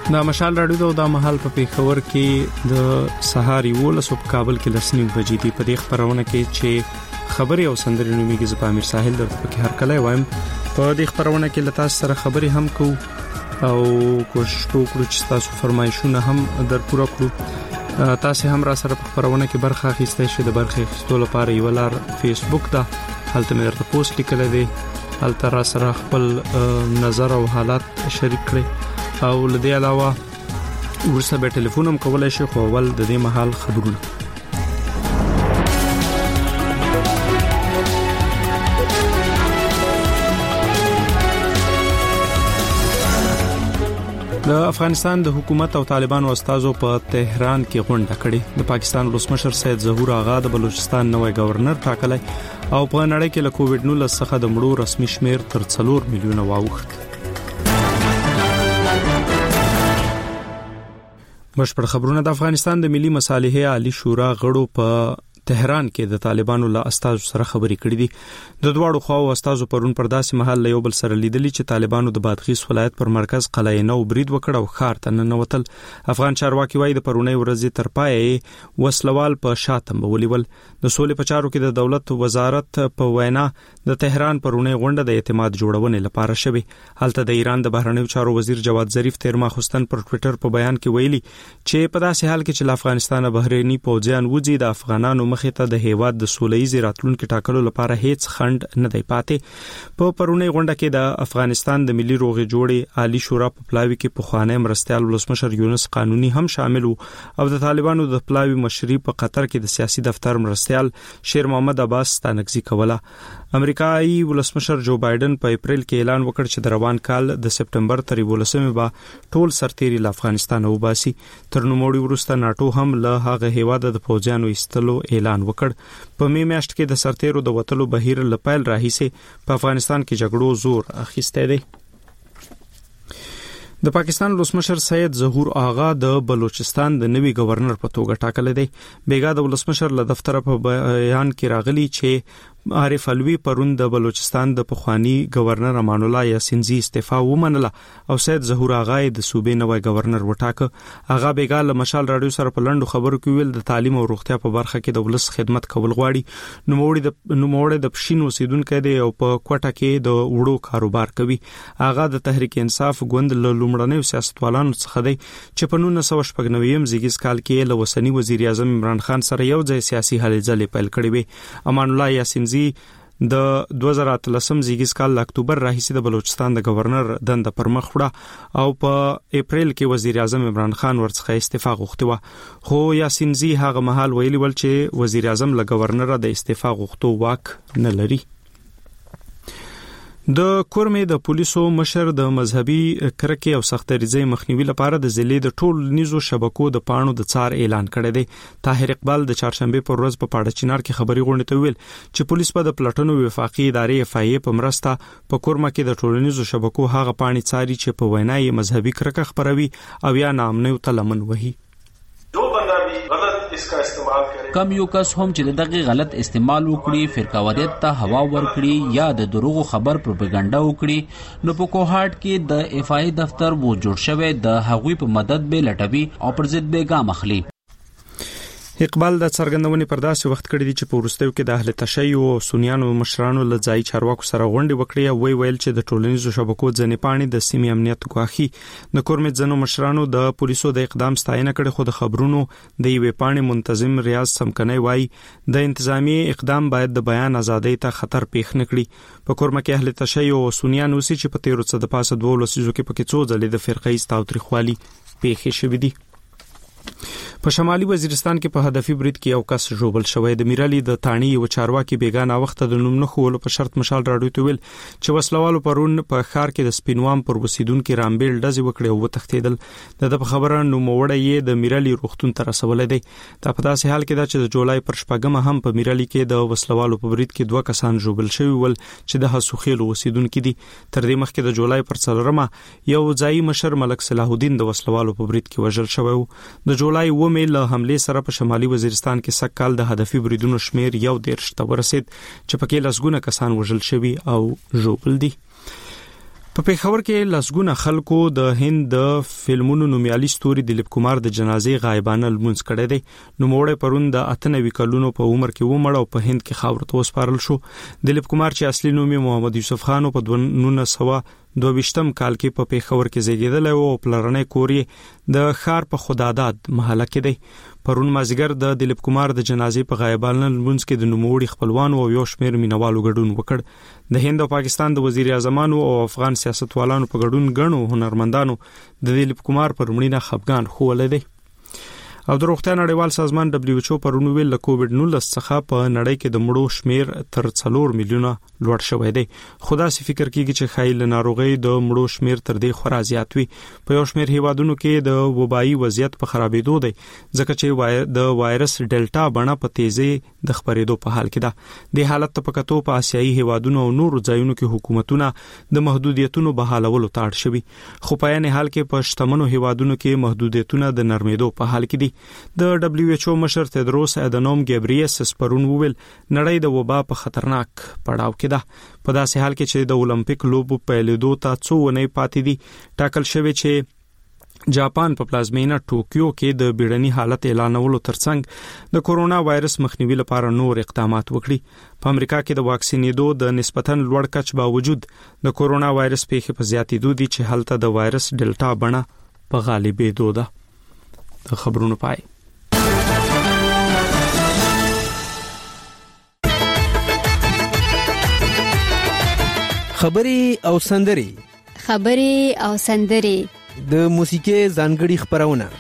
دا مشال راډیو د مهال په پیښور کې د سهار 11 په کابل کې لسنی بجې دی. په دې خبرونه کې چې خبري او سندري نوميږي ز پامیر ساحل درته پکې هر کله وایم. په دې خبرونه کې لتا سره خبري هم کو او کوشش وکړو چې تاسو فرمایشونه هم در پوره کړو. تاسو هم را سره په خبرونه کې برخه اخیستئ شئ. د برخه اخیستلو لپاره یو لار فیسبوک ته هلته مې درته پوسټ لیکل دی، هلته را سره خپل نظر او حالات شریک کړئ او لدې علاوه ورسره به ټلیفون هم کولای شئ. خو اول د دې محل خبرونه. د افغانستان د حکومت او طالبانو استازو په تهران کې غونډه کړې. د پاکستان ولسمشر سید ظهور آغا د بلوچستان نوې گورنر ټاکلی او په نړۍ کې له کووډ 19 څخه د مړو رسمي شمیر تر 4 میلیونه واوښت. بشپړ خبرونه. د افغانستان د ملي مصالحې عالی شورا غړو په تهران کې د طالبانو له استازو سره خبرې کړې دي. د دوړو خواو استازو پرون پر داسې محل له یو بل سره لیدلي چې طالبانو د بادغیس ولایت پر مرکز قلعه نو برید وکړ او ښار ته ننوتل. افغان چارواکي وايي د پرونی ورځې تر پای وسلوال په شاتم ولول. د سولې په چارو کې د دولت وزارت په وینا د تهران پرونی غونډه د اعتماد جوړونې لپاره شوه. هلته د ایران د بهرنیو چارو وزیر جواد ظریف تیر ماخستن پر ټوئیټر په بیان کې ویلي چې په داسې حال کې چې افغانستان بهرنی پوځیان وځي د افغانانو مخې ته د هیواد د سوله‌ییز راتلونکو ټاکلو لپاره هیڅ خند نه دی پاتې. په پرونی غونډه کې د افغانستان د ملي روغې جوړې عالی شورا په پلاوي کې پخوانی مرستيال ولسمشر یونس قانوني هم شامل او د طالبانو د پلاوي مشري په قطر کې د سیاسي دفتر مرستيال شیر محمد عباس ستانکزي کوله. امریکایي ولسمشر جو بایدن په اپریل کې اعلان وکړ چې د روان کال د سپټمبر تر 12 به ټول سرتيري له افغانستان وباسي. تر نوموړي وروسته ناتو هم له هغه هیواد د فوجانو ایستلو اعلان وکړ. په می میاشت کې د سرتیرو د وټلو بهیر لپاره راهیسه په افغانستان کې جګړو زور اخیسته دی. د پاکستان ولسمشر سید ظهور آغا د بلوچستان د نوي گورنر په توګه ټاکل دی. بیګا د ولسمشر له دفتر په بیان کې راغلی چې عارف علوی پرون د بلوچستان د پخوانی گورنر امان الله یاسینزی استعفا ومنله او سید ظهور آغا د صوبې نوې گورنر وټاکه. آغا بیګا له مشال راډیو سره په لندو خبرو کې ویل د تعلیم او روغتیا په برخه کې د ولس خدمت کول غواړي. نوموړی د پښین اوسیدونکو دی او په کوټه کې د وړو کاروبار کوي. آغا د تحریک انصاف ګوند له لومړنیو سیاستوالانو څخه دی چې په 1999 زیږیز کال کې له وسنی وزیر اعظم عمران خان سره یو ځای سیاسي هلې ځلې پیل کړې وي. امان الله یاسینزی د 2013 زیږیز کال له اکتوبر راهیسې د بلوچستان د گورنر دنده پر مخ وړه او په اپریل کې وزیر اعظم عمران خان ورڅخه استعفا غوښته و. خو یاسینزی هغه مهال ویلي ول چې وزیر اعظم له گورنر د استعفا غوښتو واک نه لري. د کورمې د پولیسو مشر د مذهبي کرکې او سختریزۍ مخنیوي لپاره د ضلع د ټول نيزو شبکو د پاڼو د څار اعلان کړی دی. طاهر اقبال د چهارشنبه پر ورځ په پاړه چنار کې خبري غونډه ته ویل چې پولیس په د پلاتونو وفاقي ادارې FIA په مرسته په کورمه کې د ټول نيزو شبکو هغه پاڼې څاري چې په وینای مذهبي کرکه خبروي او یا نامنو تلمن وهي. کم یو کس هم چې دغه غلط استعمال وکړي، فرقواریت ته هوا ورکړي یا د دروغو خبر پروپاګاندا وکړي، نو په کوهاټ کې د FIA دفتر وو جوړ شوی د هغوی په مدد به لټوي او پر ضد به ګام اخلي. اقبال د څرګندونې پر داسې وخت کړی دی چې په وروستیو کې د اهل تشیع او سنیانو مشرانو له ځای چارواکو سره غونډې وکړې او ویل چې د ټولنیزو شبکو ځنې پاڼې د سیمې امنیت ګواښي. د کورمې ځنو مشرانو د پولیسو د اقدام ستاینه کړې، خو د خبرونو د یوې پاڼې منتظم ریاض سمکنی وایي د انتظامی اقدام باید د بیان ازادۍ ته خطر پیښ نه کړي. په کورمه کې اهل تشیع او سنیان اوسي چې په 13 د پاسه 2 لسیزو کې پکې څو ځلې د فرقې تاوتریخوالي پیښې شوې دي. په شمالي وزیرستان کې په هدفي برید کې یو کس ژوبل شوی. د میرالي د تانی یو چارواکي بیگانه وخت د نوم نه خول په شرط مشال راډیو ته ویل چې وسلوالو پرون په ښار کې د سپینوام پر وسیدونکو رامبیل ډزې وکړې او وتښتیدل. د خبره نو موړی یې د میرالي روغتون ته رسولې دی. دا په داسې حال کې دا چې د جولای پر شپږمه هم په میرالي کې د وسلوالو په برید کې 2 کسان ژوبل شوی ول چې د حسوخیل وسیدونکو دي. تر دې مخکې د جولای پر 4مه یو ځای مشر ملک صلاح الدین د وسلوالو په برید کې وژل شوی. د جولای میل حمله سره په شمالي وزیرستان کې سکهال د هدفي بریدونو شمیر 11 ته ورسید چې پکې لسګونه کسان وژل شوي او ژوبل دي. په پیښور کې لسګونه خلکو د هند د فلمونو نومیالي ستوري دلیپ کمار د جنازې غایبانه لمونځ کړی دی. نوموړی پرون د 98 کلونو په عمر کې ومړ او په هند کې خاورو ته وسپارل شو. دلیپ کمار چې اصلي نوم یې محمد یوسف خان په 1922 کال کې په پیښور کې زیږیدلی و او پلرنی کور یې د ښار په خداداد محله کې دی. پرون مازیګر د دلیپ کمار د جنازې په غایبانه لمونځ کې د نوموړي خپلوانو او یو شمېر مینوالو ګډون وکړ. د هند او پاکستان د وزیر اعظمانو او افغان سیاستوالانو په ګډون غنو هنرمندانو د دلیپ کمار پر مړینه خفګان خوله دی. او د روغتیا نړیوال سازمان WHO پرون ویل له کووډ-19 څخه په نړۍ کې د مړو شمیر تر 4 میلیونه لوړ شوی دی. خدا سي فکر کیږي چې خایل ناروغي د مړو شمیر تر دې خورا زیات وي. په یو شمیر هیوادونو کې د وبایي وضعیت په خرابېدو دی ځکه چې د وایرس ډیلټا بڼه په تیزی د خپرېدو په حال کې ده. د حالت په کتو په آسیایي هیوادونو او نورو ځایونو کې حکومتونه د محدودیتونو بحالولو ته اړ شوي، خو په عین حال کې په شتمنو هیوادونو کې محدودیتونه د نرمېدو په حال کې دي. د WHO مشر تدروس ادنوم ګبریسس پرون وویل نړۍ د وبا په خطرناک پړاو کې ده. په داسې حال کې چې د اولمپیک لوبو پیلېدو ته څو ونې پاتې دي، ټاکل شوی چې جاپان په پلازمینه ټوکیو کې د بیړني حالت اعلانولو ترڅنګ د کورونا وایرس مخنیوي لپاره نور اقدامات وکړي. په امریکا کې د واکسینېدو د نسبتاً لوړ کچ باوجود د کورونا وایرس پیښې په زیاتېدو دي چې هلته د وایرس ډیلټا بڼه په غالبېدو ده. د خبرونو پای. خبري او سندري د موسیقي ځانګړي خبرونه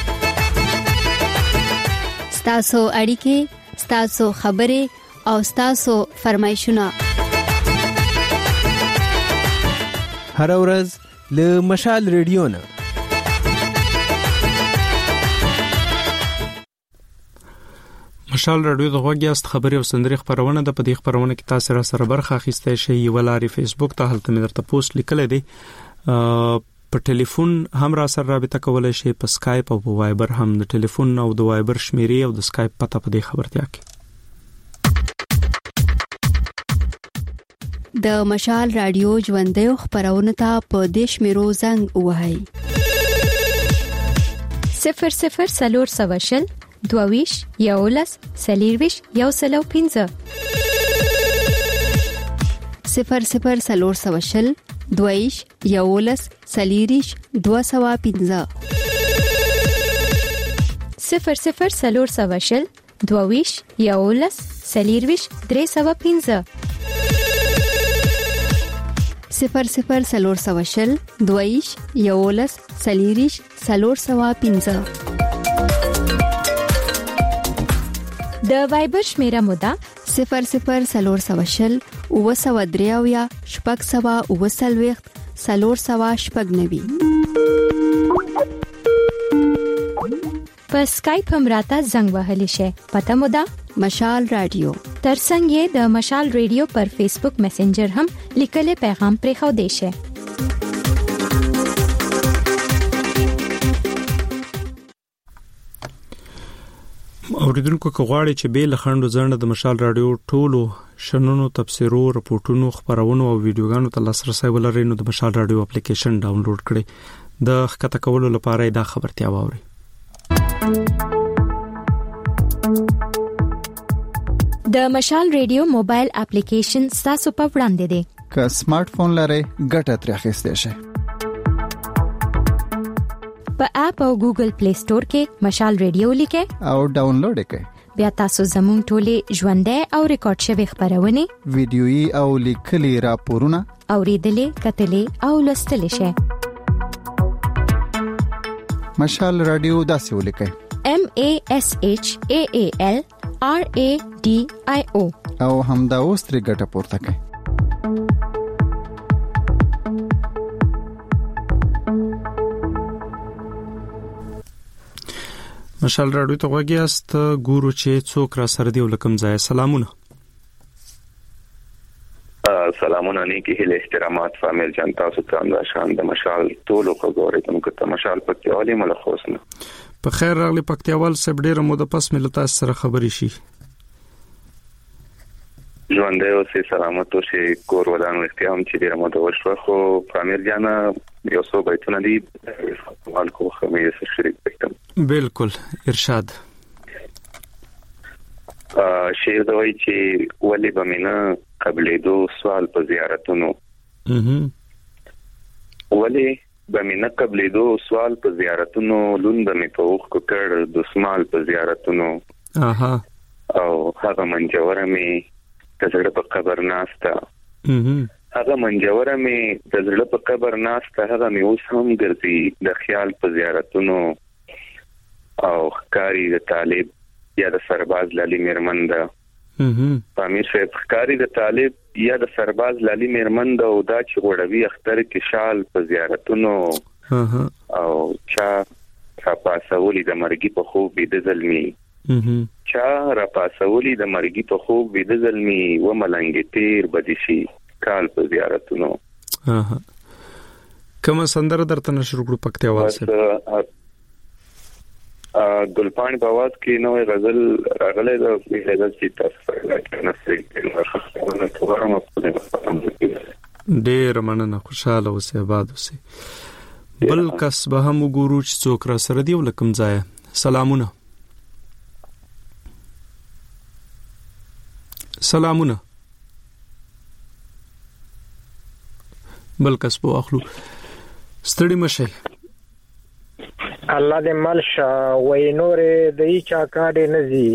ستاسو اړیکې، ستاسو خبري او ستاسو فرمایشونه هر ورځ له مشال ریډیو نه. مشال رادیو د غوږیاست خبري او سندري خبرونه د پدې خبرونه کې تاسو را سره برخه اخیستئ شئ. ولاري فیسبوک ته هلته مې درته پوسټ لیکل دي. په ټلیفون هم را سره رابطه کولای شئ، په سکایپ او په وایبر هم. د ټلیفون او د وایبر شمیرې او د سکایپ پته په دې خبرتیا کې. د مشال رادیو ژوندۍ خبرونه ته په دیش میرو زنګ وهاي 00 22 یولس سلیرویش یو سلو 15 00 سلور 22 یولس سلیریش 215 00 سلور 22 یولس سلیرویش 315 00 سلور 22 یولس سلیریش 315 د وایبر شمیره مودا 00 سلور 903 شپږ سوا 9 سلور سوا شپږ 90. په سکایپ هم راته زنګ وهلی شي. پته مودا مشال رادیو. ترڅنګ یې د مشال رادیو پر فیسبوک میسنجر هم لیکل پیغام پرې خو دی شي. اوریدونکو که غواړي چې به لخندو ځنه د مشال رادیو ټولو شنونو تفسیرو رپورټونو خبرونو او ویډیوګانو ته لاسرسي ولرئ نو د مشال رادیو اپلیکیشن ډاونلوډ کړئ. د ښکته کولو لپاره دا خبرتیا واورئ. د مشال رادیو موبایل اپلیکیشن تاسو په وړاندې دی. که سمارټ فون لرئ ګټه ترې اخیستئ شئ. په اپ او ګوګل پلی سٹور کې مشال رادیو لیکه او ډاونلوډ کړئ. بیا تاسو زموږ ټولې ژوندۍ او ریکارډ شوی خبرونه ویډیويي او لیکلي راپورونه اوریدلې کتلې او لوستلې شئ. مشال رادیو داسې ولیکئ MASHAALRADIO او همدا اوس ترې ګټه پورته کړئ. مشال رادیو ته غوږیاست. ګورو چې څوک را سره دی ولکم ځای. سلامونه. سلامونه نیکی هله احترامات فامیل جان تاسو ته د شان د مشال ټولو خبرې ته مشال پکتیوالي ملخوسنه په خیر راغلی پکتیوال سب ډیره مو د پس ملت سره خبرې شي. ژوندۍ اوسې سلامت اوسې کور ودان اختیام چې ډیره مده وشوه خو پامیر جانا یو څو بیتونه دي مالکو خمیس شریک بیتم بالکل ارشاد شعر دوی چې ولی بمینا قبلې دو سوال په زیارتونو ولی بمینا قبلې دو سوال په زیارتونو لوند می په وخت کړ د سمال په زیارتونو او هغه منجوره می تزړه په قبر ناستا هغه منجوره می تزړه په قبر ناستا هغه می اوس هم ګرځي د خیال په زیارتونو او ښکاری د طالب یا د سرباز لالی میرمند پامیر صاحب ښکاری د طالب یا د سرباز لالی میرمند او دا چې غوړوي اختر کې شال په زیارتونو او چا راپاسولی د مرګي په خوب بيد ظلمي چا راپاسولی د مرګي په خوب بيد ظلمي و ملنګ تیر بدشي کال په زیارتونو کوم سندره درته نشر کړو پکته आवाज ګلپاڼ په आवाज کې نوې غزل راغله د غزل چې تاسو ډېر مننه خوشاله اوسئ آباد اوسئ بل کس به هم وګورو چې څوک را سره دی ولکم ځای سلامونه بل کس په اخلو ستړي مشه الله دې ملشا وې نورې دې چا کاډې نزي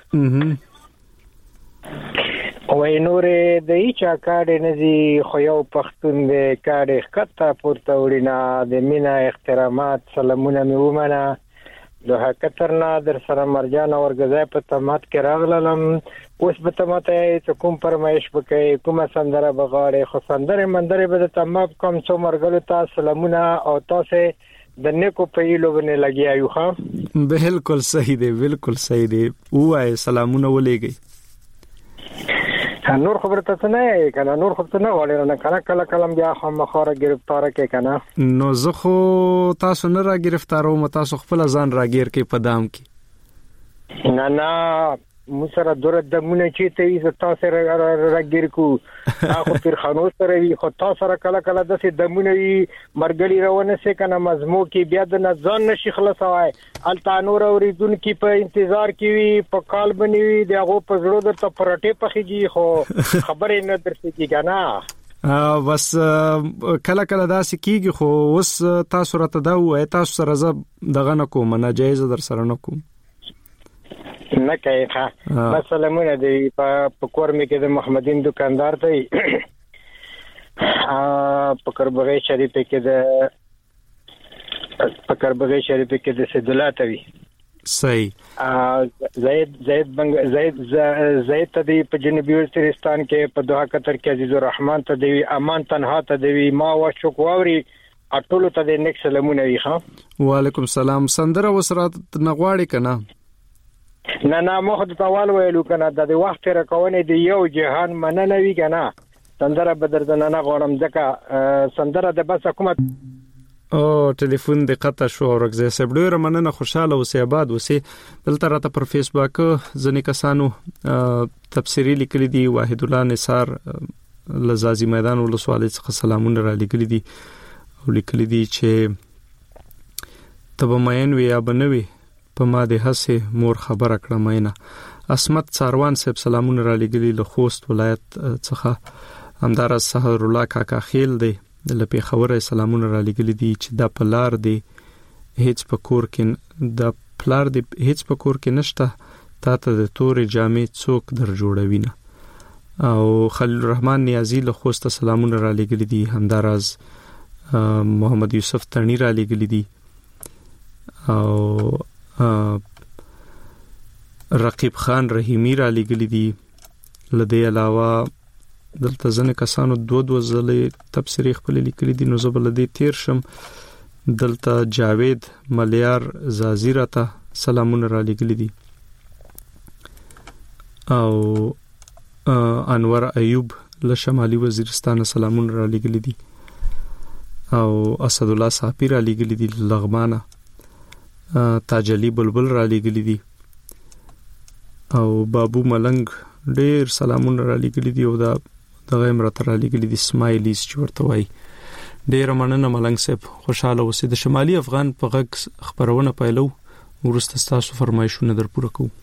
وې نورې دې چا کاډې نزي خو یو پښتون دې کاډې خطه پورته وړینا د مینا احترامات سلامونه مې ومنه دوه کترنا در سره مرجان اورګزای په تمات کې راغلم اوس په تمات ته کوم پرمایش وکي کومه سندره بغاړې خو سندره مندره به تمام کوم څو مرګلو تاسو سلامونه او تاسو د نیکو په ایلو باندې لګیایو ها بالکل صحیح دی وای سلامونه ولېږي نور خبره ته نه کنه نور خبره نه وړل نه کله کلم بیا هم مخاره گرفتار کې کنه نو زه خو تاسو نه را گرفتارو تاسو خپل ځان را گیر کې پدام کې نه مسره دره د مونږ چې ته یې تاسو راګیر کو اخو پیر خانو سره وي خو تاسو سره کله د سې د مونږ مرګلي روانه سي کنه مزمو کې بیا د ځان نشي خلاصوي التانور اوریدون کې په انتظار کې وي په کال بنوي دغه په زړه د پرټه پخېږي خو خبرې نه درته کیږي نه بس کله داسې کیږي خو اوس تاسو راته دا وای تاسو سره ز دغه نه کوم نه جایز در سره نه کوم نه کوي ښه مثلا مونږ د په کورمې کې د محمدین دکاندار دی په کربغې شریف کې د سیدلات وی صحیح زید ته په جنوبي وزیرستان کې په دوحه قطر کې عزیز الرحمن ته دی امان تنها ته دی ما وشکواوري اټولو ته د نیکس سلامونه وی ښه وعلیکم السلام سندره وسره نغواړي کنه نه مخ د توال ویلو کنه د وخت راکونه دی یو جهان مننوي کنه سندره بدر د نه غوړم ځکه سندره د بس حکومت او ټلیفون د قطع شو ورغزه سبډوره مننه خوشاله اوسې آباد اوسې دلته راته پر فیسبوک ځنې کسانو تفسیری لیکلي دي واحد الله نثار لزازي میدان ولسوالۍ څخه سلامونه را لیکلي دي او لیکلي دي چې تبه مین ویا بنوي په ما د هسه مور خبره کړه مینه اسمت څاروان صاحب سلامونه را لګلی له خوست ولایت څخه همدار سحر الله کاکا خیل دی لپاره خبره سلامونه را لګلی دي چې د پلار دی هیڅ پکور کې نشته تا ته د تورې جامې څوک در جوړوي نه او خلیل الرحمن نیازی له خوست سلامونه را لګلی دي همداراز محمد یوسف ترنی را لګلی دي او رقیب خان رحیمی را لګلی دي لدې علاوه دلته ځنه کسانو دو ځلې تفسیری خپل لیکلي دي نو زبل دې تیر شم دلته جاوید ملیار زازیره ته سلامونه را لګلی دي او انور ایوب له شمالي وزیرستان سلامونه را لګلی دي او اسد الله صافی را لګلی دي لغمانه تاج علي بلبل را لګلی دي او بابو ملنګ ډیر سلامونه را لګلې دي او دا دغه امرته را لګلې دي اسماعیلیز چې ورته وایي. ډیر مننه ملنګ صاحب، خوشاله اوسئ. د شمالي افغان په غږ خبرونه پیلو، ورسته تاسو فرمایشونه در پوره کوو.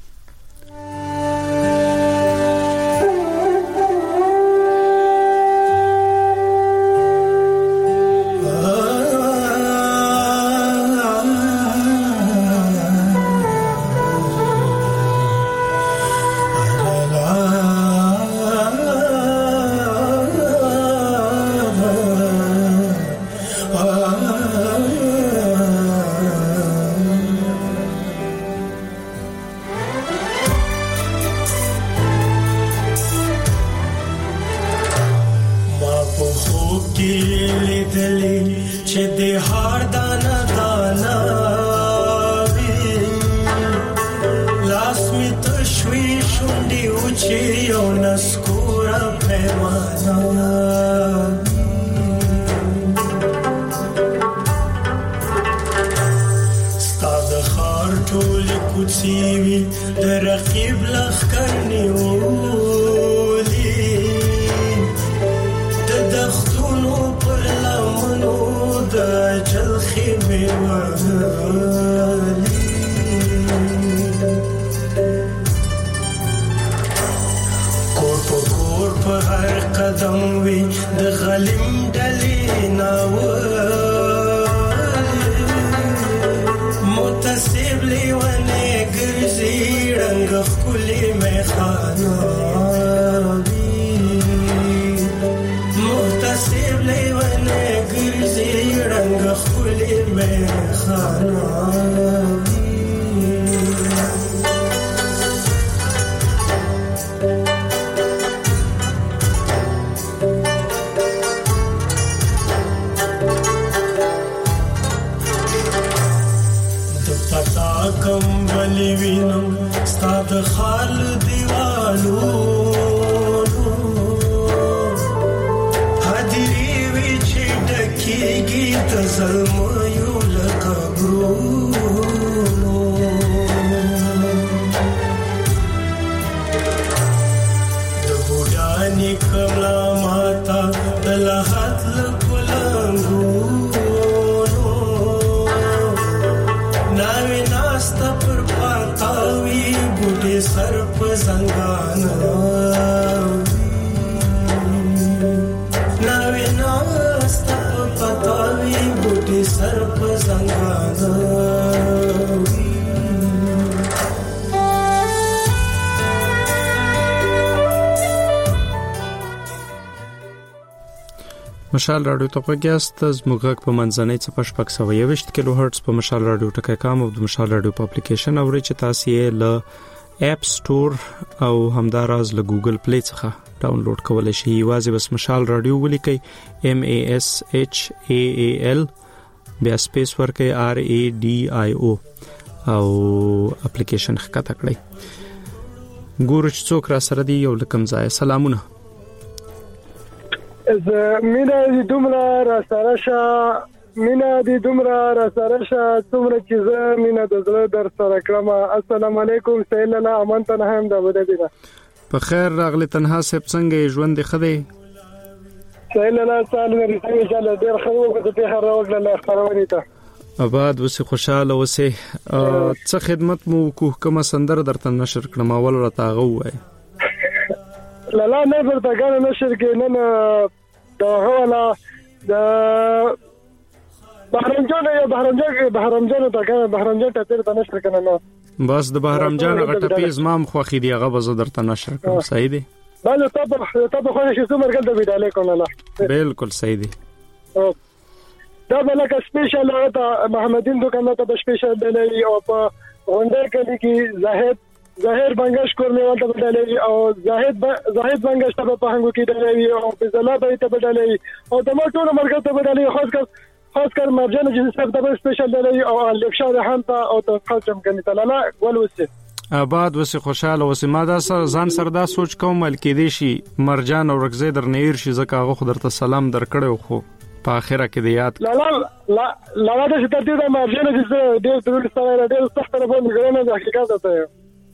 مشال رادیو ته وګیاست. زموږ په منځنۍ څپه 627 کیلو هرتز په مشال رادیو ټکی کام او د مشال رادیو په اپلیکیشن اوري چې تاسو یې له اپ سٹور او همداراز له ګوګل پلی څخه ډاونلوډ کولای شئ. یوازې بس مشال رادیو ولیکئ MASHAAL بیا سپیس ورکئ RADIO او اپلیکیشن ښکته کړئ. ګورو چې څوک را سره دی یو لکم ځای. سلامونه. مینا دې دومره را سره شه څومره چې زه مینا د زړه در سره کړم. السلام علیکم. سهیل الله امان تنها هم د ابوظبي نه. په خیر راغلی تنها صاحب، څنګه ژوند دی؟ ښه دی؟ سهیل الله سال مې ان شاء الله ډیر ښه وکړه. ته هر وګړه خبرونه ته آباد وسه خوشاله وسه. څه خدمت مو کوه کوم سندره درته نشر کړم اول راته غوای لا نه درته غاڼه نشر کې نه دا هواله د بهرمجان ته کنه بهرمجان ته تر نشر کنه نو بس د بهرمجان غټه پیز مام خوخي دی هغه به درته نشر کوم. صحیح دی؟ بله ته خو شي څومره ګل د ویډاله کوله. بالکل صحیح دی. دا بلکه سپیشل ته محمدین دکان ته سپیشل دی او په غونډه کې کی ظاهر بنگش کورنه ولته بدلې او زاهد بنگش ته په هنګو کې دی او په زلا به ته بدلې او د مټو مرګ ته بدلې خاص کر مرجان چې څه ته سپیشل دی او لکشا ده هم ته او ته خاصم کني تعالی ولوسه آباد وسه خوشاله وسه. ما دا ځان سره دا سوچ کوم ملکې دی شي مرجان او رغزه در نیر شي زکه هغه خو درته سلام درکړو خو په اخره کې دی یاد لا دا چې ترتیب د مرجان چې ډېر سره ډېر سخت نه باندې غوړنه د حقیقت ته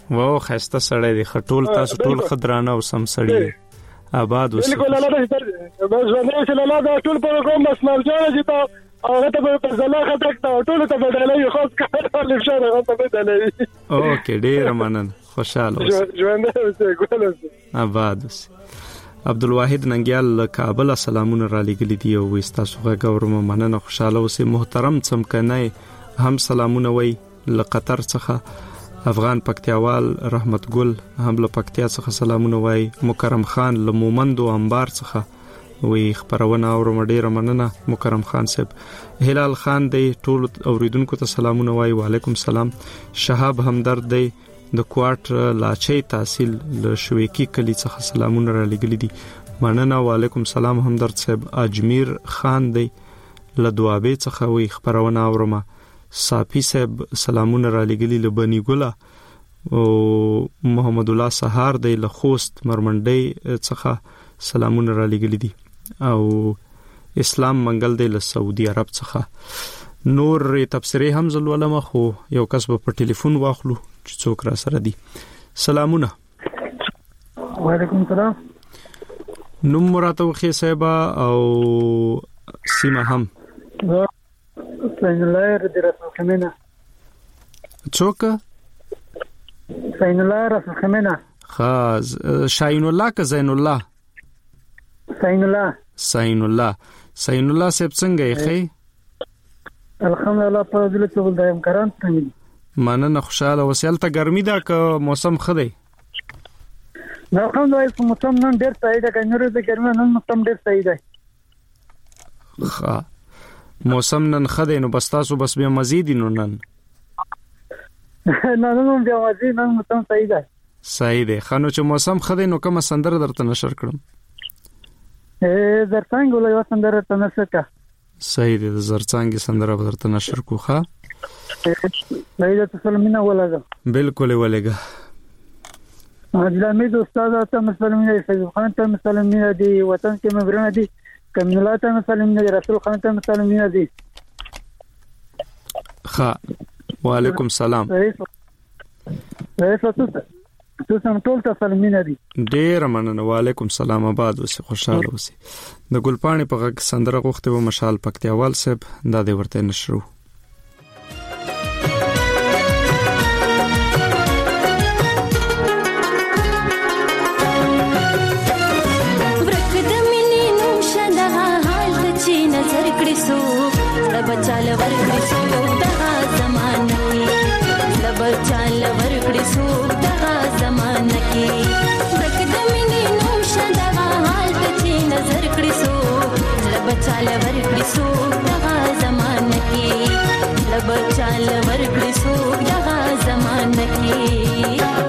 واو خسته سړی دی خټول تاسو ټول خدرانه او سم سړی آباد اوسه بالکل الله دې بس باندې چې الله دا ټول پروګرام مسمال جوړ شي ته او ته په زلا خطر ته ټول ته بدلای خاص کار لښه ته بدلای اوکې ډیر مننه خوشاله اوسه ژوند اوسه ګول اوسه آباد اوسه عبدالواحد ننګیال کابل سلامونه را لګل دي او تاسو غوړم مننه خوشاله اوسه محترم څمکنه هم سلامونه وای ل قطر څخه افغان پکتیاوال رحمت ګل هم له پکتیا څخه سلامونه وای مکرم خان له مومندو انبار څخه وی خبرونه اورم ډیره مننه مکرم خان صاحب هلال خان دی ټول اوریدونکو ته سلامونه وای وعلیکم سلام شهاب همدرد دی د کوارټ لاچي تحصیل له شويکی کلی څخه سلامونه را لګل دي مننه وعلیکم سلام همدرد صاحب اجمیر خان دی له دوابه څخه وی خبرونه اورم صافی صاحب سلامونه را لګلی له بنی ګله او محمد الله سهار دی له خوست مرمنډي څخه سلامونه را لګلی دي او اسلام منګل دی له سعودي عرب څخه نور تفسیری حمزه العلماء خو یو کس په ټلیفون واخلو چې څوک را سره دي سلامونه وعلیکم السلام نوم مراته خې صاحب او سیمه هم سین الله رسول خمینا څوک سین الله رسول خمینا خاص شاین الله که زین الله سین الله سین الله سب څنګه یې خې الحمدلله په دې څه ول دایم کاران څنګه مننه خوشاله وسیل ته ګرمي دا که موسم خدای نو کوم وایي چې موسم نن ډېر صحیح ده کنه د ګرمي نن موسم ډېر صحیح ده ښه موسم نن خدای نو بس تاسو بس بیا مزید نو نن نن بیا مزید نن موسم صحیح ده صحیح ده خانو چې موسم خدای نو کوم سندره درته نشر کړم زرڅنګ ولې وسندره ته نشر کا صحیح ده زرڅنګ سندره درته نشر کوخه صحیح ده سلامونه ولګه بالکل ولګه اجلامي استاد ته مسلمانې فیض خان ته مسلمانې دي وطن کې مبرونه دي کمنلا ته مسلمانې رسول خان ته مسلمانې دي ها وعلیکم سلام تاسو سم ټول ته سلامونه دي ډیر مننه وعلیکم سلام آباد اوسه خوشاله اوسه د ګلپاڼې په غږ سندره غوښته و مشال پکتیاوال صاحب دا دې ورته نشرو بچال ورکړي سو دغه زمانه کې بچال ورکړي سو دغه زمانه کې دک د مینې نو شدغه حال ته چې نظر کړي سو بچال ورکړي سو دغه زمانه کې بچال ورکړي سو دغه زمانه کې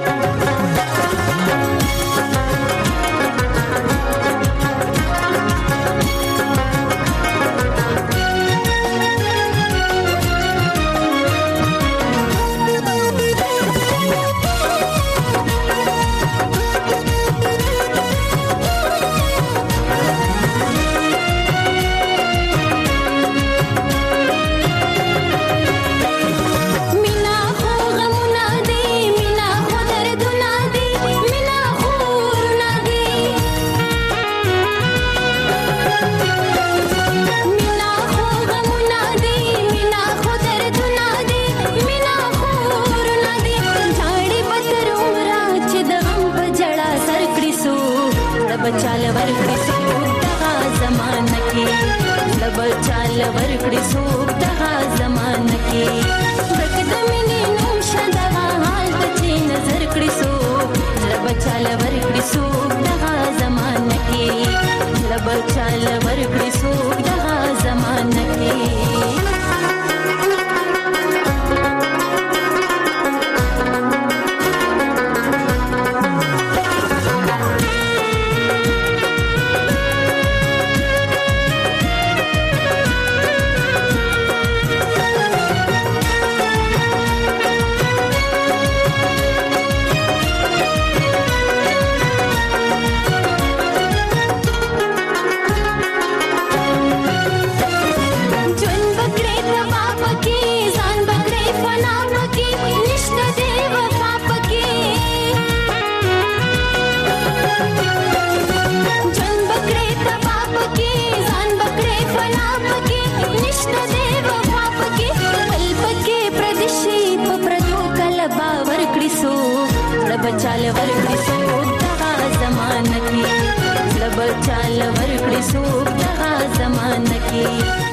بچال ورکړي سوق دغه زمانه کې زړه بچال ورکړي سوق دغه زمانه کې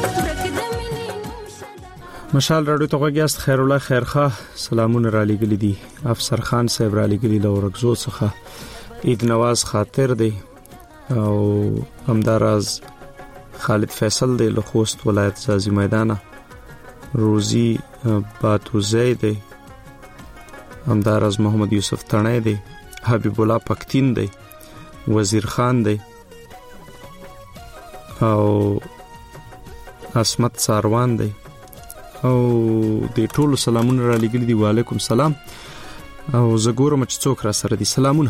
مشال راډیو ته غوږیاست. خیر الله خیرخواه سلامونه را لګلی دي. افسر خان صاحب را لګلی له ورغزو څخه عید نواز خاطر دی او همداراز خالد فیصل دی له خوست ولایت زازی میدانه. روزی باتوزی دی همداراز محمد یوسف تڼی دی. حبیب الله پکتین دی. وزیر خان دی او اسمت ساروان دی او د ټولو سلامونه را لګل دي. وعلیکم سلام. او زګورم چې څوک را سره دي. سلامونه.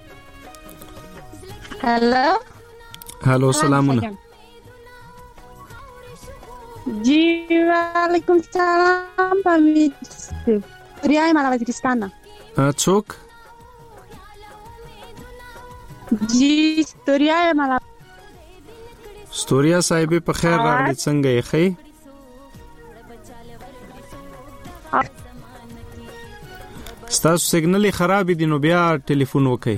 هالو سلامونه. جی وعلیکم سلام. پامید ریای مالا وزیرستان. څوک؟ جی ستوریا مالا. ستوریا صاحب په خیر راغلی. څنګه یې خې؟ ستاسو سیګنل خراب دي نو بیا ټلیفون وکړئ.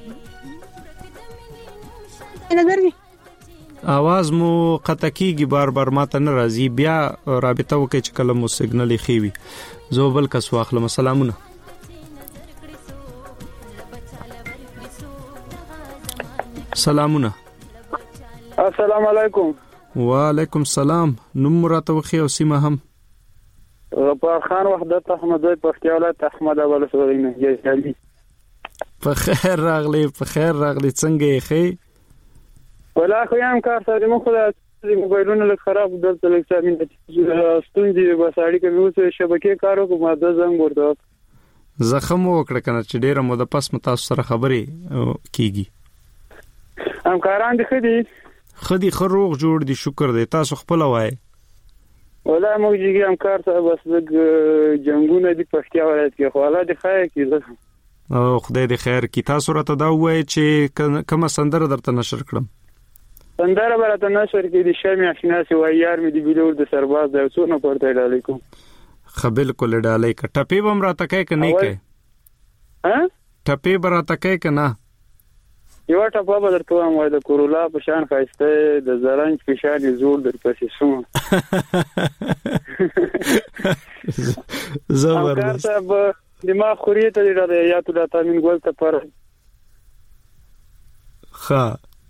आवाज مو قطع کیږي بار بار ماته نه راځي. بیا رابطه وکړئ چې کله مو سیګنل خې وي. زه بل کس واخلم. سلامونه. سلامونه. السلام علیکم. وعلیکم السلام. نوم راته وخی او سیمه هم. غفار خان وحدت احمدوی پښتیا ولایت احمد اول سورینه جالي. په خیر راغلی. په خیر راغلی. څنګه یې خې؟ ولا خو یم کار سره مو خو د موبایلونو له خراب دلته لږ ځامن ستونزې بساړي کوي. اوس شبکې کارو کوم د زنګ ورته زخم وکړه کنه چې ډیره مو د پس متاسو سره خبرې کیږي. همکاران دي خدي خروغ جوړ دي. شکر دی. تاسو خپل وای ولا موږ یې همکار سره بس د جنگونه دي پښتیا ولایت کې. خو الله دې خیر کړي. او خدای دې خیر کړي. تاسو راته دا وای چې کومه سندره درته نشر کړم؟ سندره برته نشر کړي د شمع اشناسي وای یار مې دی بلور د سرباز د څونه پورته علیکم. خبل کول ډالای ک ټپی بم راته کې کني کې. ها ټپی براته کې کنه. یو ټپه به درته وایم وای د کورولا په شان خاسته د زرنج په شان زور در پسې شو. زبردست. صاحب دماغ خوري ته د یا تو د تامین ګول ته پر ښه.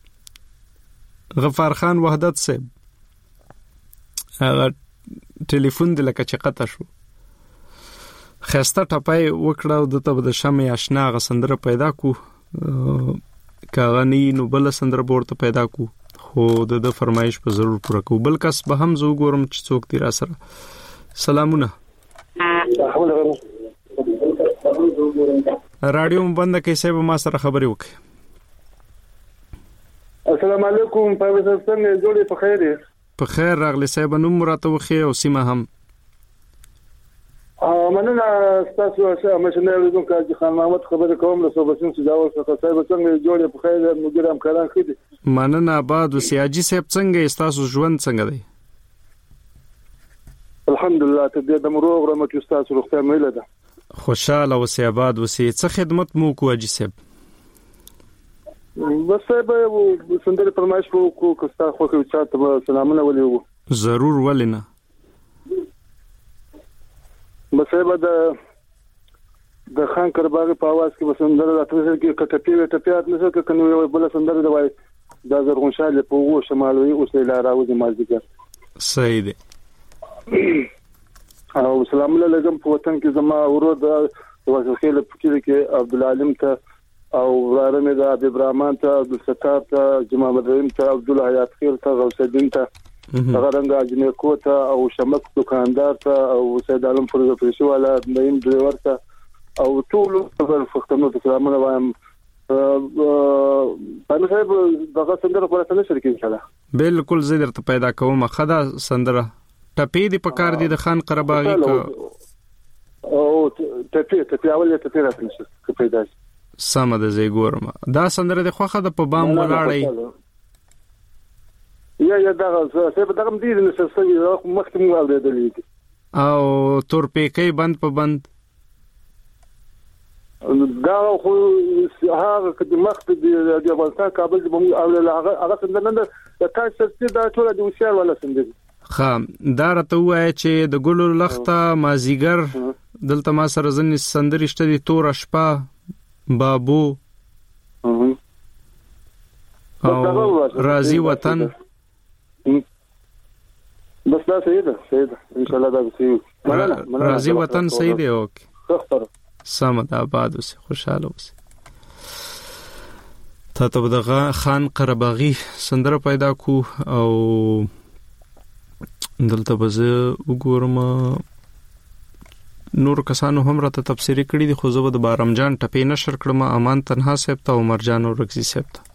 غفار خان وحدت صاحب هغه ټلیفون د لکه چې قطع شو. خسته ټپای وکړه او دته د شمع آشنا غ سندره پیدا کو. کاغانی نو بل سندره ورته پیدا کو. خو د فرمایش په ضرور پوره کو. بل کس به هم زو ګورم چې څوک دی را سره. سلامونه. رادیو بند کې سبب ما سره خبرې وکړه. السلام علیکم. پروفیسور څنګه جوړې په خیر؟ په خیر راغلی صاحب. نوم راته وخی او سیمه هم. مننه تاسو مشنه لیدون کاجی خان محمد خبرې کوم له صوبسین چې دا وخت صاحب څنګه جوړې په خیر مدیر همکاران خېدي. مننه آباد وسیاجی صاحب څنګه تاسو ژوند څنګه دی؟ الحمدلله ته دې د مروغ رحمت تاسو روغتیا مېله ده. خوشاله وسی آباد وسی. څه خدمت مو کوجی صاحب؟ بس به سندره فرمایش کو کستا خو کې چاته سلامونه ولې ضرور ولنه. بس به د خان کرباغ په आवाज کې سندره راته کې کټپیات نشو کې کنه یو بل سندره د وای د زرغونشاله په وو شمالوي اوس له راوځي مازیګر. صحیح دی. او سلامونه لګم په وطن کې زما ورود واسخیل فکر کې عبد العالم ته او وراره د حبیب رحمان ته عبد الستار ته جمال مدریم ته عبد الله حیات خیر ته غوث الدین ته غرنګ اجنه کو ته او شمک دکاندار ته او سید عالم فروزی والا نیم ډرایور ته او ټول فختمو ته سلامونه وایم. پنځه صاحب دغه سندره کوله څنګه شریک انشاءالله. بالکل زه درته پیدا کوم. خدا سندره ټپی دی پکار دی د خان قرباغي کو او ټپی اول ټپی راځي چې پیدا شي. سم د زی ګورم دا سندره د خوخه د په بام ولاړی. یا دا څه په دغه دې نو څه مخکې مو اورېدلې او تور پیکې بند په بند دا خو هغه د مخت د افغانستان کابل د بم او هغه څنګه د کانسر چې دا ټول د وشار ولا څنګه خام دا راته وایي چې د ګلو لخته مازیګر دلته ما سره ځنې سندري شته دي تور شپه بابو او رازي وطن بس دا سیده ان شاء الله دا سیو رازي وطن صحیح دی اوکے سمد آباد اوسه خوشاله اوسه تا ته دغه خان قرباغي سندره پیدا کو او دلته بزه وګورم نور کسانو هم راته تفسیری کړی دي خو زه د بارم جان ټپې نشر کړم امان تنها صاحب ته عمر جان او رغزي صاحب ته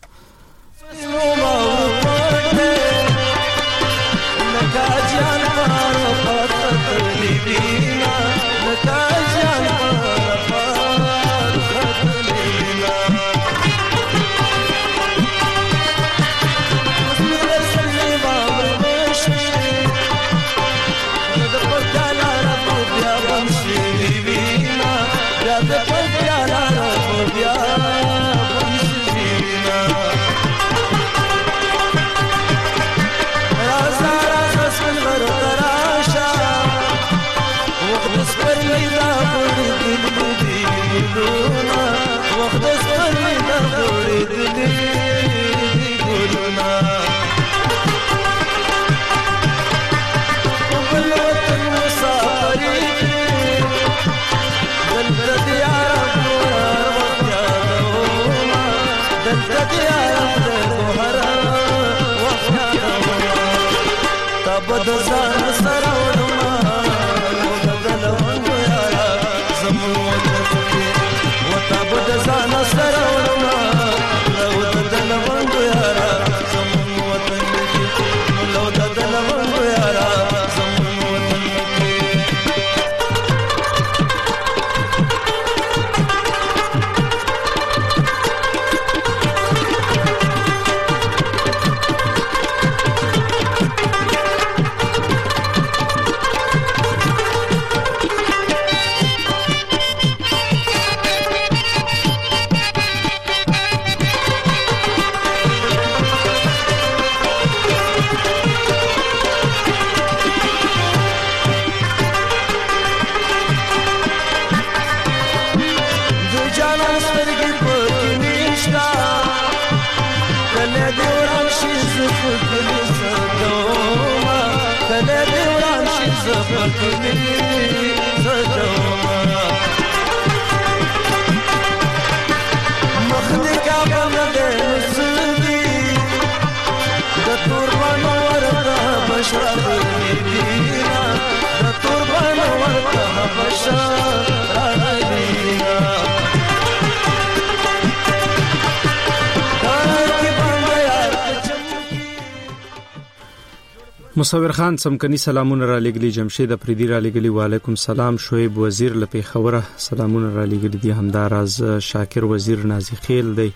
مصور خان سمکنی سلامونه را لګلی جمشید افریدی را لګلی وعلیکم سلام شعیب وزیر لپی خبره سلامونه را لګلی دی همداراز شاکر وزیر نازی خیل دی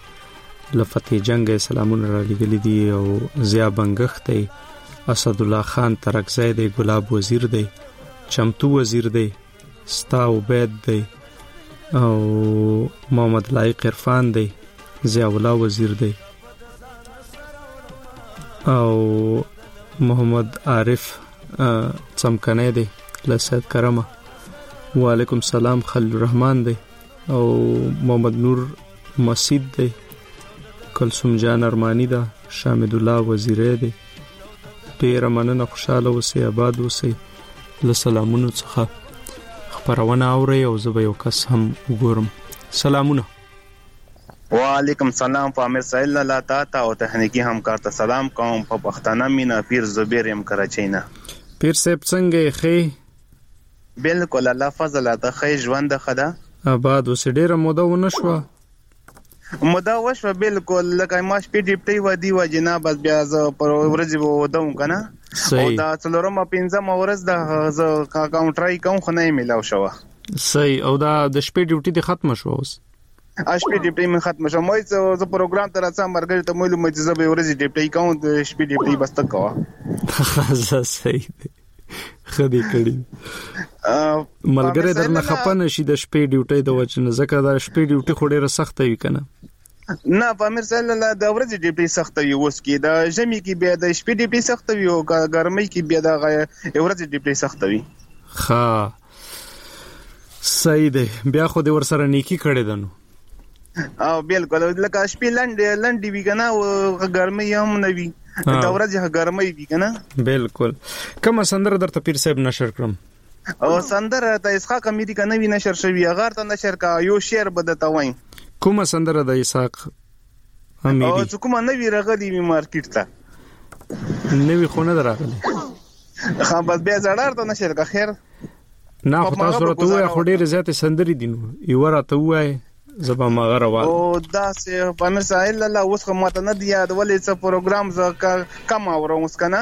لفتح جنگ سلامونه را لګلی دی او ضیا بنگخ دی اسد الله خان ترکزی دی ګلاب وزیر دی چمتو وزیر دی ستا عبید دی او محمد لایق عرفان دی ضیا الله وزیر دی او محمد عارف څمکنه دی لسید کرمه وعلیکم سلام خلیل الرحمن دی او محمد نور مسید دی کلثوم جان ارمانی دا شامد الله وزیره دی ډیر مننه خوشاله اوسئ آباد اوسئ له سلامونو څخه خبرونه اورئ او زه به یو کس هم وګورم سلامونه وعلیکم سلام پامیر سهیل الله تعالی او تخنیکی همکار ته سلام کوم په پښتانه مینا پیر زبیر يم کراچینا پیر صاحب څنګه خې بالکل الله فضل ته خې ژوند خدا آباد اوس ډیره موده ونشوه مودا وشو بالکل لکه ماش پی ډیپټي و دی و جناب بیا ز پر ورځ ودوم کنه او دا څلورم پنځم ورځ د کاونټرای کوم خو نه ملاو شو صحیح او دا د شپې ډیوټي د ختم شو اوس شپې ډیپټي من ختم شو مې ز پروګرام تر څو مرګ ته مې ز به ورځ ډیپټي کوم د شپې ډیپټي بس تک وا صحیح خدي کړی ملګری درنه خپنه شي د شپې ډیوټي د وجنه ځکه د شپې ډیوټي خو ډیره سخت وي کنه نه پامیر صلی الله د ورځې ډیوټي سخت وي اوس کې د ژمي کې بیا د شپې ډیوټي سخت وي او ګرمۍ کې بیا د ورځې ډیوټي سخت وي ها صحیح دی بیا خو د ور سره نیکی کړی دنو او بالکل لکه شپې لنډ وی کنه او ګرمۍ هم نه وي د ورځې ګرمۍ وي کنه بالکل کوم سندره درته پیر صاحب نشر کړم او سندره د اسحاق اميري کنه وی نشر شوی هغه ته نشر کا یو شعر بدته وای کوم سندره د اسحاق اميري او کوم نوی راغلی می مارکیټ ته نوی خو نه راغلی خا بس بیا زړار ته نشر کا خیر نه خو تاسو ورته وای خو ډیره زیات سندري دي نو یو راته وای زبا مغره وا او دا سه پامیر صاحب الله اوس خو ماته نه دی یاد ولې څه پروګرام ز کم اورم اوس کنه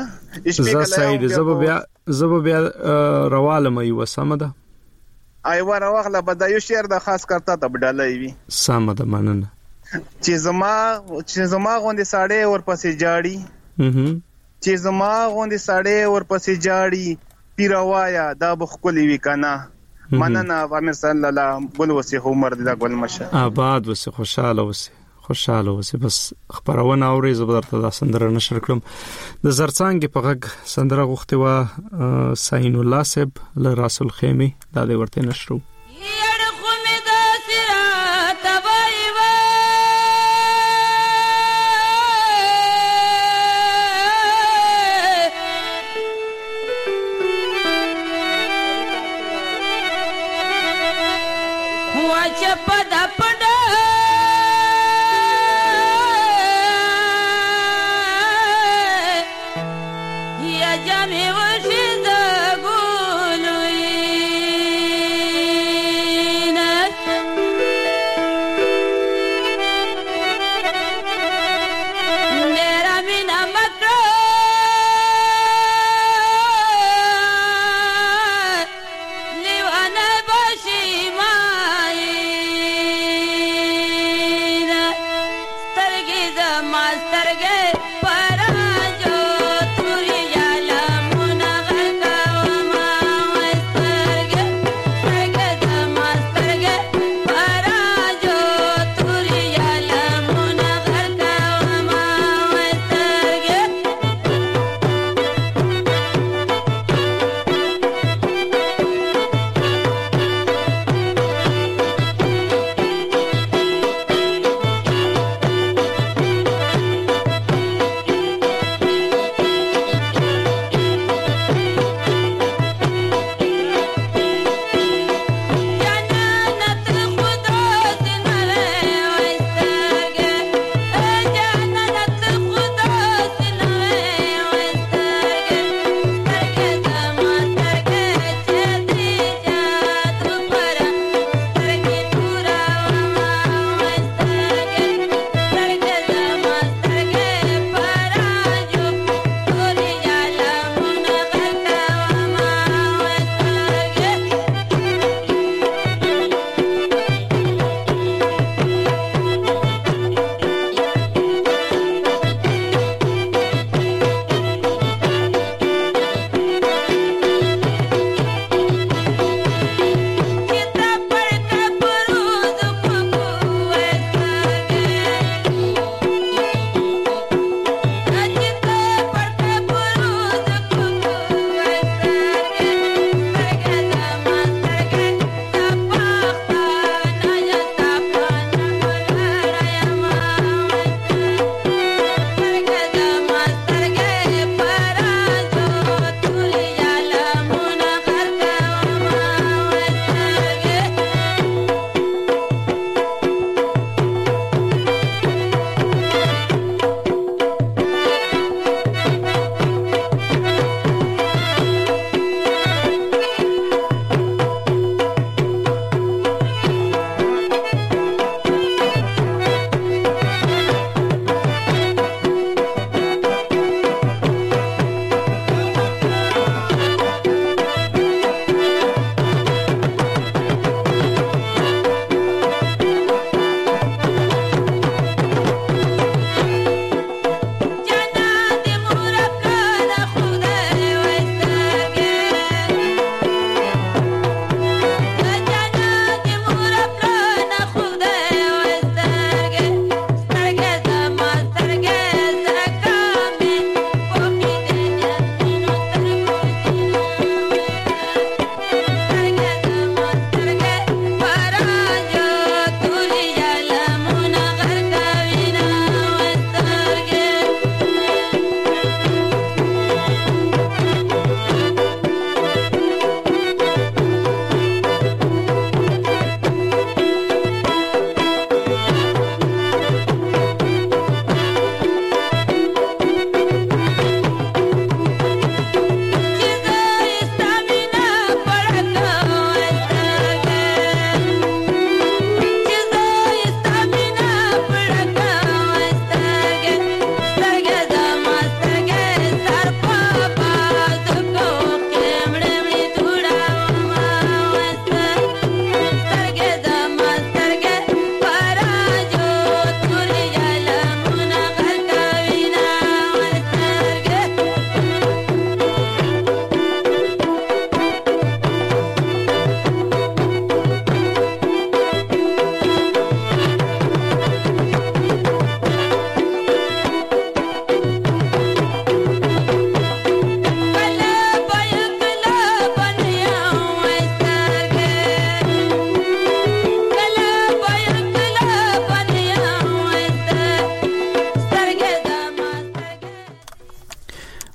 زبا بیا رواله مې وسمه ده ایوه راغله بدایو شعر د خاص کرتا ته بدلای وي سمه ده مننه چې زما غوندې ساړې ورپسې جاړي چې زما غوندې ساړې ورپسې جاړي پیروایا دا بخکلی وی کنه مننه پامیر صلی الله ګل وسی عمر د ګل مشه آباد وسی خوشاله وسی بس خبرونه اوري زبرته د سندره نشر کړم د زرڅانګ په غږ سندره غوښته وا ساين الله صاحب له رسول خیمه دا د ورته نشرو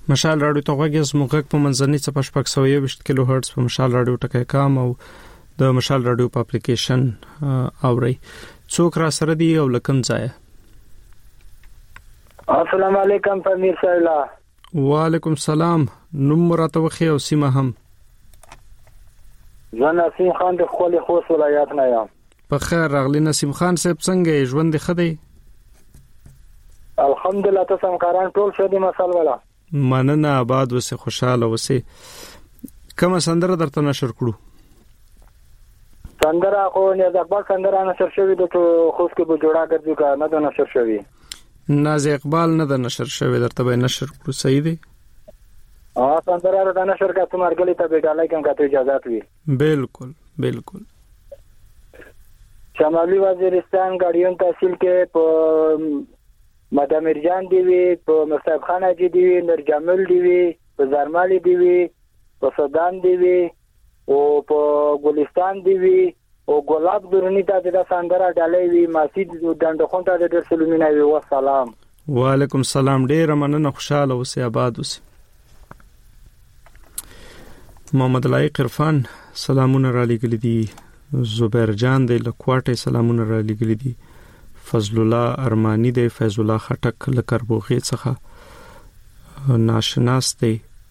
مشال رادیو ته غوږی زموږ په منځنی څه پښپک 120 کیلو هرتز په مشال رادیو ټکای کام او د مشال رادیو په اپلیکیشن اوري. څوک را سره دی او لکم ځای؟ السلام علیکم پمیر صاحب. وعلیکم السلام. نوم راته وخی او سیمه هم؟ زه نسیم خان د خپل خوست ولایت نه یم. په خیر راغلی نسیم خان صاحب، څنګه ژوند خدای؟ الحمدلله. تاسو همکاران ټول ښه دي مسال ولا؟ مننه، آباد وسه، خوشاله وسه. کومه سندره درته نشر کړو؟ سندره خو نه د اقبال سندره نشر شوی د خوست کې به جوړا ګرځي کا نه د نشر شوی. ناز اقبال نه د نشر شوی، درته به نشر کړو. صحیح دی. سندره د نشر کا تمہار گلی ته به ډالای کوم کته اجازه وي. بالکل بالکل. شمالي وزیرستان غاډیون تحصیل کې په مدام مرجان دی وی، په مصطفی خان اجي دی وی، نور جمال دی وی، په زرمالي دی وی، په سودان دی وی او په ګلستان دی وی او ګلاب درونی ته د سندره ډالای وی. مسجد دندخون ته د سلمینه وی. والسلام. وعلیکم السلام. ډیر مننه، خوشاله اوسئ، آباد اوسئ. محمد لایق عرفان سلامونه را لګل دي. زبیر جان دی لکواټه سلامونه را لګل دي. فضل الله ارمانی دی، فیض الله خټک لکربوغي څخه ناشناس دی،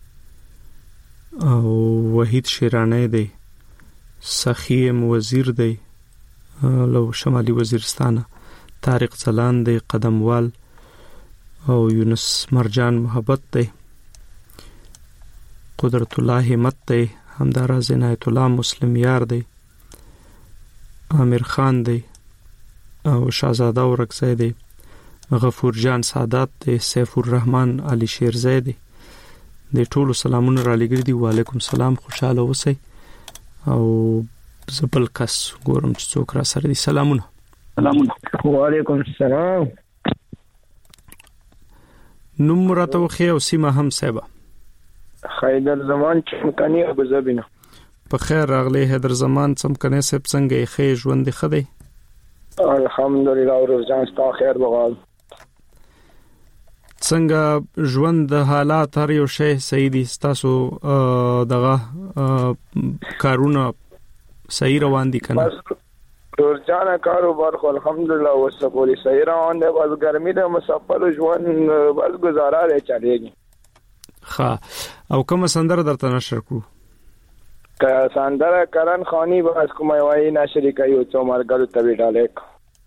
او وحید شیرانه دی، سخیم وزیر دی لو شمالي وزیرستان، طارق زلان دی قدموال، او یونس مرجان محبت دی، قدرت الله همت دی، همداراز عنایت الله مسلم یار دی، امیر خان دی او شاهزاده ورکزی دی، غفور جان سادات دی، سیف الرحمن علی شیرزی دی. د ټولو سلامونه را لګری دي. وعلیکم السلام، خوشاله اوسئ. او زبل کس ګورم چې څوک را سره دي. سلامونه. وعلیکم السلام. نوم راته وخی او سیمه هم صاحب؟ حیدر زمان چمکنی ابو ظبی. په خیر راغلی حیدر زمان چمکنی صاحب، څنګه ښه ژوند خدای؟ الحمدلله. او روزان ستا خیر بغال. څنګه ژوند د حالات هر یو شی صحیح دي؟ تاسو دغه کارونه صحیح روان دي کنه؟ روزانه کاروبار خو الحمدلله وسپولی صحیح روان دی. بس ګرمي د مسافر ژوند بس گزاره لري چلےږي. ها، او کوم سندره درته نشر کړو؟ که سندره کرن خانی بس کومه وای نشر کوي او څومره ګلو ته ډالک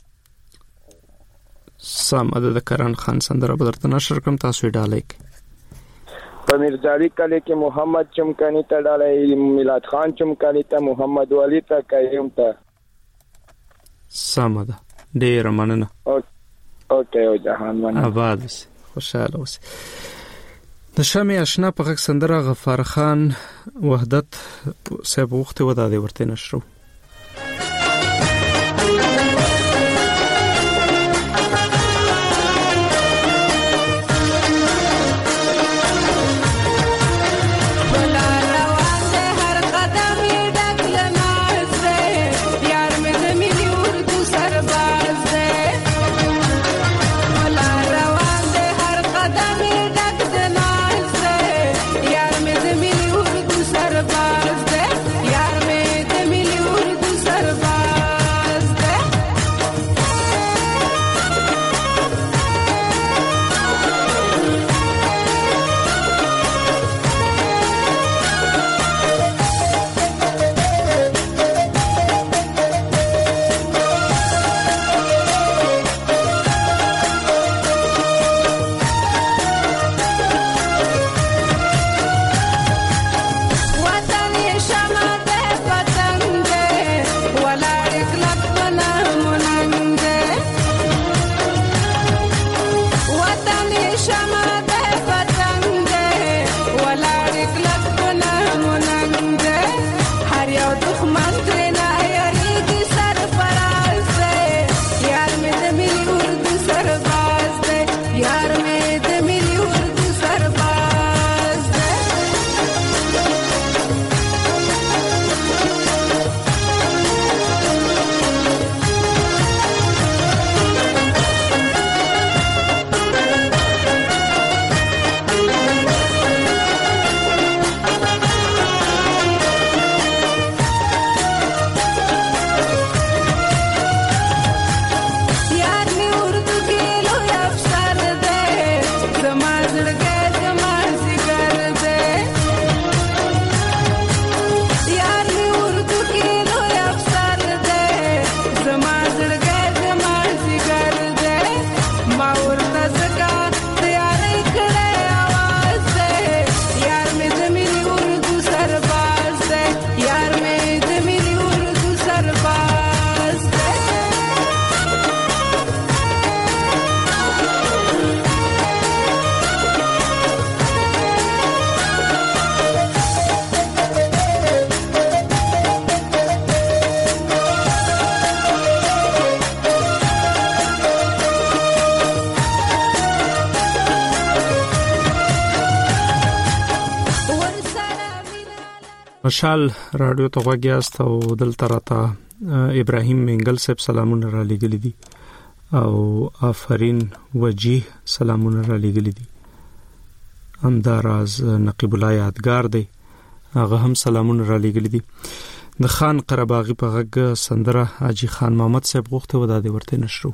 سم د کرن خان سندره بدرته نشر کوم، تاسو ډالک. په میرزاوی کلی کې محمد چمکنی ته ډالای، میلاد خان چمکنی ته، محمد ولی ته، کریم ته. سم ده، ډیر مننه. اوکې او جهان مننه. آباد اوسئ، خوشاله اوسئ. د شمع آشنا په غږ سندره غفار خان وحدت صاحب وخت ودا دی ورته نشرو. یار میں مشال رادیو ته وګیاست او دلته راته ابراهیم منګل صاحب سلامونه را لګل دي او آفرین وجیه سلامونه را لګل دي. همداراز نقیب الله یادګار دی هغه هم سلامونه را لګل دي. د خان قرباغي په غږ سندره حاجی خان محمد صاحب غوښته ودا دی ورته نشرو.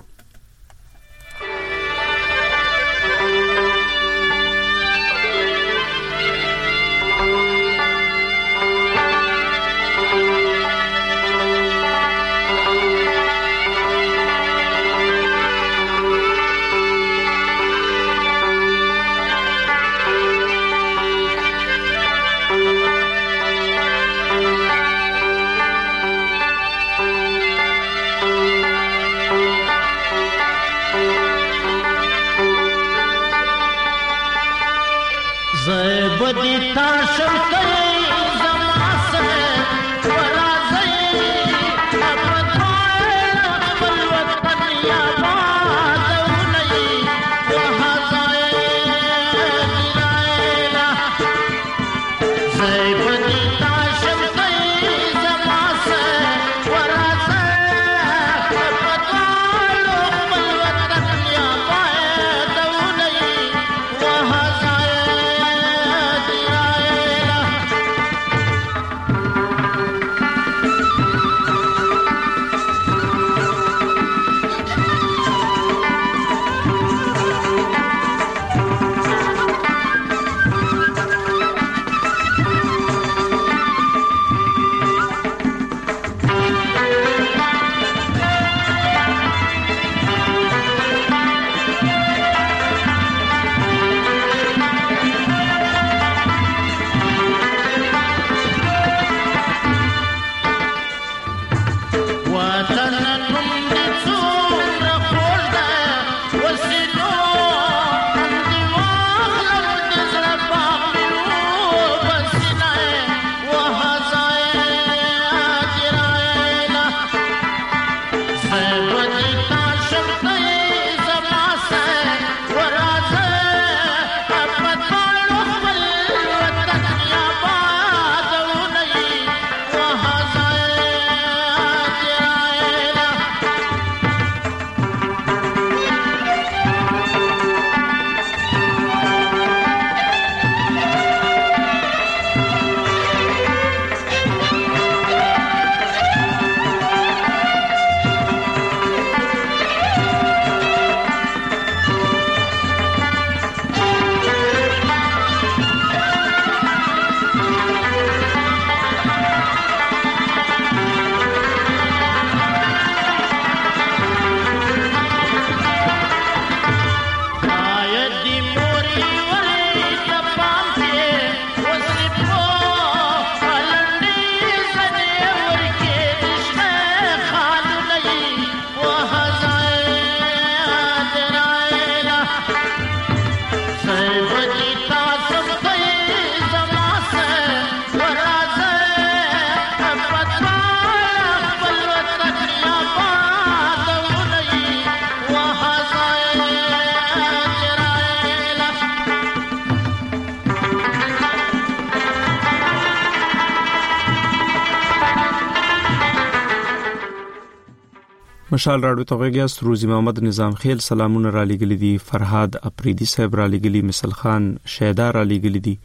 مشال راډیو ته وګیاست. روزي محمد نظام خیل سلامونه را لګل دي. فرهاد اپریدي صاحب را لګلی. مثل خان شیدا را لګل دي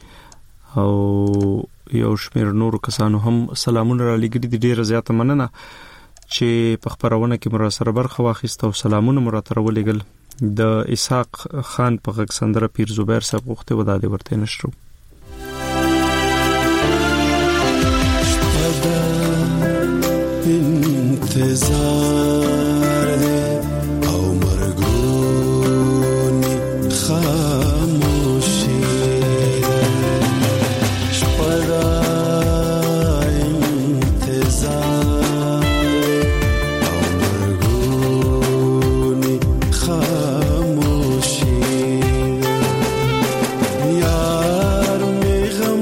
او یو شمیر نور کسانو هم سلامونه را لګل دي. ډیره زیاته مننه چې په خبرونه کې مرا سره برخه واخیسته او سلامونه مرا تر ولګل. د اسحاق خان په غږ سندره پیر زبیر صاحب غوښته ودا دی ورته نشرو. انتظار دے او مرگونی خاموشی شپدا انتظار او مرگونی خاموشی یار می غم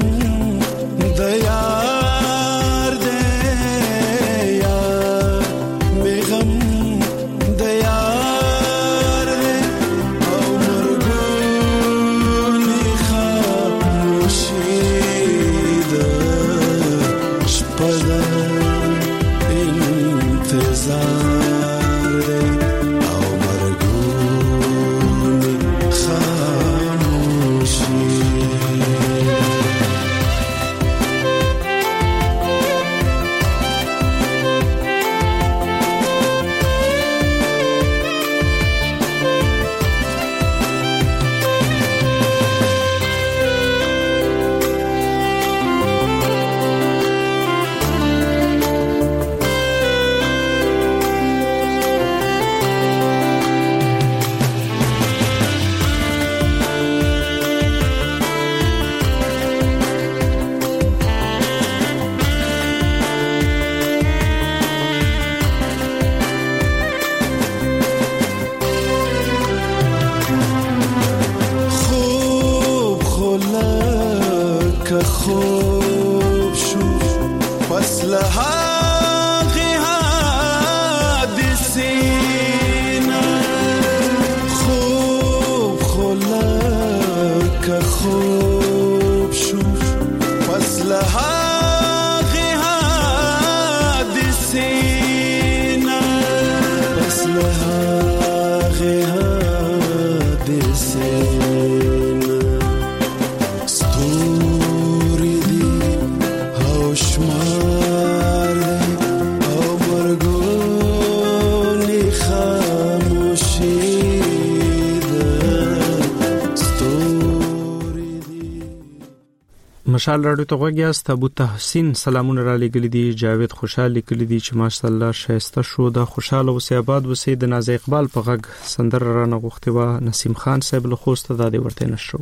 دیا خوب شو فصل هاغی حادثینا خوب خلق خوب شو فصل هاغی حادثینا فصل هاغی حادثینا ستوری دی هوشمار دی او مرگونی خاموشی مشال راډیو ته غوږیاست. ابو تحسین سلامونه را لګل دي. جاوید خوشحال لیکل دي چې ماشاءالله شایسته شو د خوشاله اوسې آباد وسې د ناز اقبال په غږ سندر رانه غوښتي وا نسیم خان صاحب له خوسته د دې ورته نشو.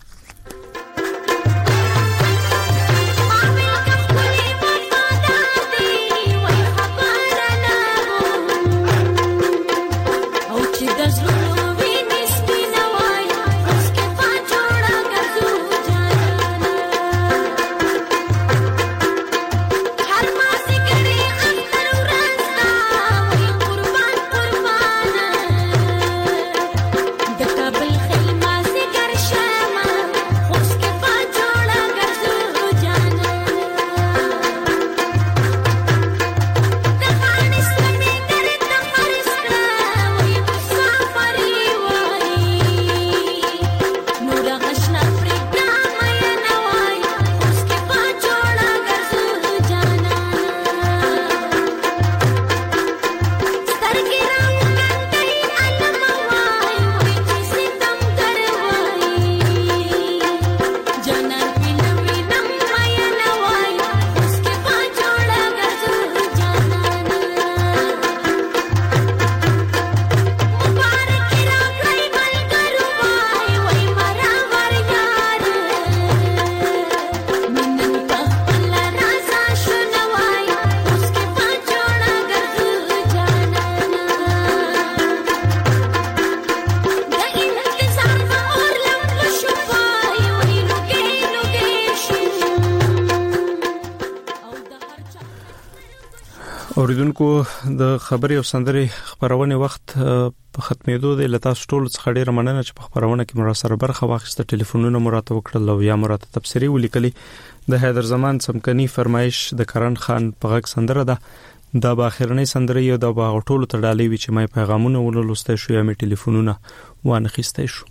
اوریدونکو د خبري او سندري خبرونه وخت په ختمېدو د لتا سټول څخه ډیره مننه چې په خبرونه کې مراسره برخه واخیسته. ټلیفونونه مراته وکړل او یا مراته تفسیری ولیکلي. د حیدر زمان سمکني فرمایش د کرن خان په غږ سندره ده. دا به اخرنۍ سندره یو د باغټولو تړالې وی چې مې پیغامونه ولولسته شو یا مې ټلیفونونه وانه خسته شو.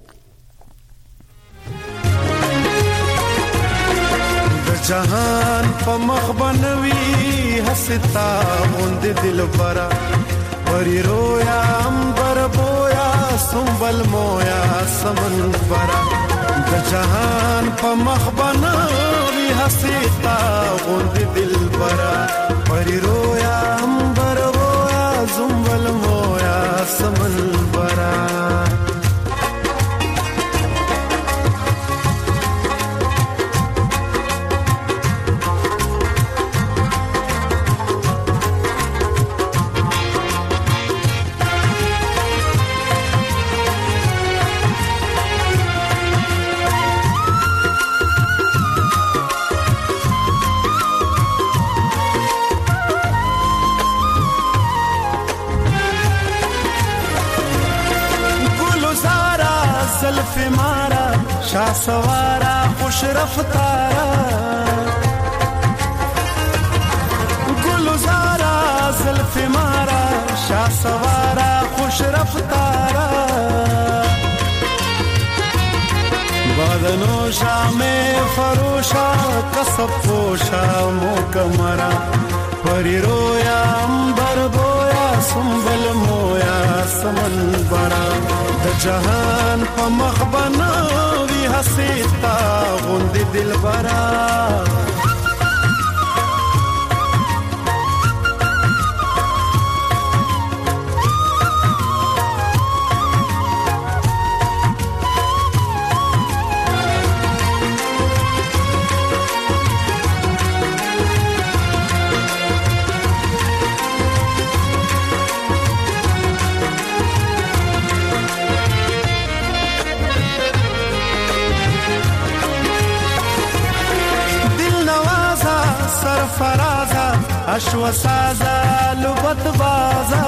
جهان په مخبنوي حستا مند دل برا پری رویا امبر بویا سنبل مویا سمن برا د جهان په مخبنوي حستا مند دل برا پری رویا امبر بویا سنبل مویا سمن برا زلف مارا شاه سوارا خوش رفتارا گلزارا زلف مارا شاه سوارا خوش رفتارا بادنو شام فروشا قصب پوشا موکمرا پری رویا امبر بویا سنبل مویا سمن برا د جهان په مخبنا وی حسیتا غوند دل برا اشو سازا لبت بازا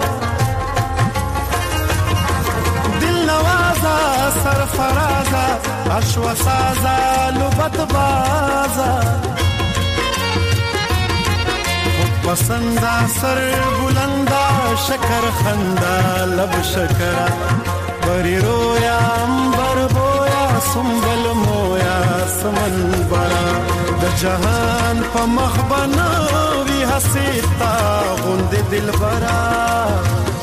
دل نوازا سرفرازا اشو سازا لبت بازا پسندا سر بلندا شکر خندا لب شکرا بری رویا امبر بویا سنبل مویا سمن برا د جهان په مخ بنوي حسیتا غوند دل برا